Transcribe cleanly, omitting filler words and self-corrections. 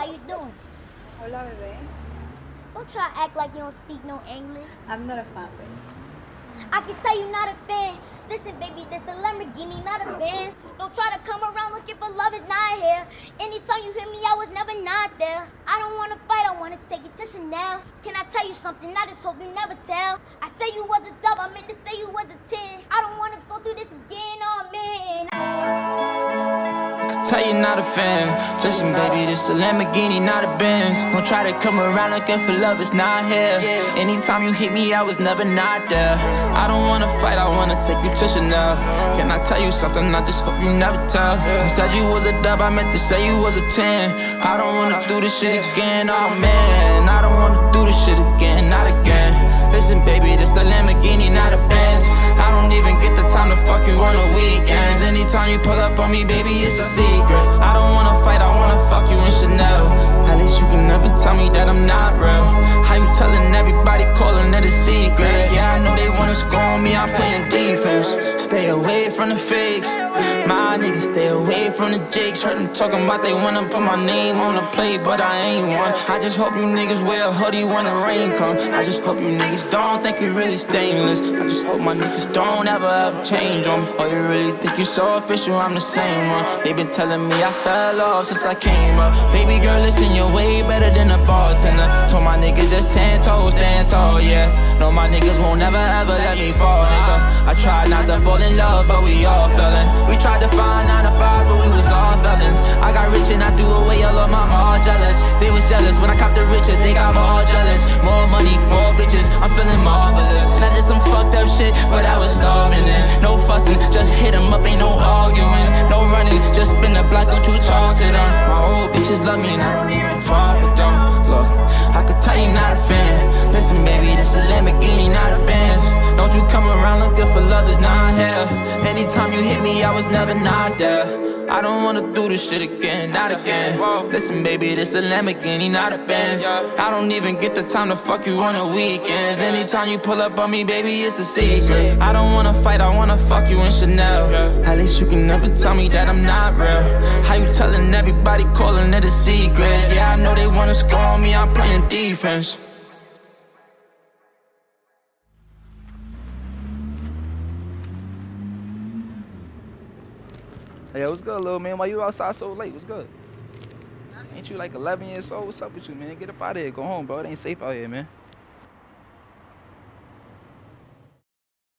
you doing? Hola, bebé. Don't try to act like you don't speak no English. I'm not a fan, babe. I can tell you not a fan. Listen, baby, this a Lamborghini, not a Benz. Don't try to come around looking for love, it's not here. Anytime you hit me, I was never not there. I don't wanna fight, I wanna take it to Chanel. Can I tell you something? I just hope you never tell. I say you was a dub, I meant to say you was a 10. I don't wanna go through this again, oh man. Tell you not a fan. Listen, baby, this a Lamborghini, not a Benz. Don't try to come around looking for love, it's not here. Anytime you hit me, I was never not there. I don't wanna fight, I wanna take you to Chanel. Can I tell you something? I just hope you never tell. I said you was a dub, I meant to say you was a 10. I don't wanna do this shit again, oh man. I don't wanna do this shit again, not again. Listen, baby, this a Lamborghini, not a Benz. I don't even get the time to fuck you on the weekends. Anytime you pull up on me, baby, it's a secret. I don't wanna fight, I wanna fuck you in Chanel. At least you can never tell me that I'm not real. How you telling everybody, calling it a secret? Yeah, I know they wanna score on me, I'm playing defense. Stay away from the fakes. My niggas stay away from the jakes. Heard them talking about they wanna put my name on the plate, but I ain't one. I just hope you niggas wear a hoodie when the rain comes. I just hope you niggas don't think you really stainless. I just hope my niggas don't ever change on me. Oh, you really think you so official? I'm the same one. They been telling me I fell off since I came up. Baby girl, listen, you're way better than a bartender. Told my niggas just 10 toes, stand tall, yeah. No, my niggas won't never ever let me fall, nigga. I tried not to fall in love, but we all fellin'. We tried to find 9 to 5s, but we was all felons. I got rich and I threw away all of my all jealous. They was jealous when I copped the richer, they got more jealous. More money, more bitches, I'm feeling marvelous. And I did some fucked up shit, but I was starving it. No fussing, just hit 'em up, ain't no arguing. No running, just spin the block, don't you talk to them. My old bitches love me and I don't even fuck with them. Look, I could tell you not a fan. Listen, baby, this a Lamborghini, not a Benz. Don't you come around looking for love, it's not here. Anytime you hit me, I was never not there. I don't wanna do this shit again, not again. Listen, baby, this a Lamborghini, not a Benz. I don't even get the time to fuck you on the weekends. Anytime you pull up on me, baby, it's a secret. I don't wanna fight, I wanna fuck you in Chanel. At least you can never tell me that I'm not real. How you telling everybody, calling it a secret? Yeah, I know they wanna score on me, I'm playing defense. Hey, what's good, little man? Why you outside so late? What's good? Ain't you like 11 years old? What's up with you, man? Get up out of here. Go home, bro. It ain't safe out here, man.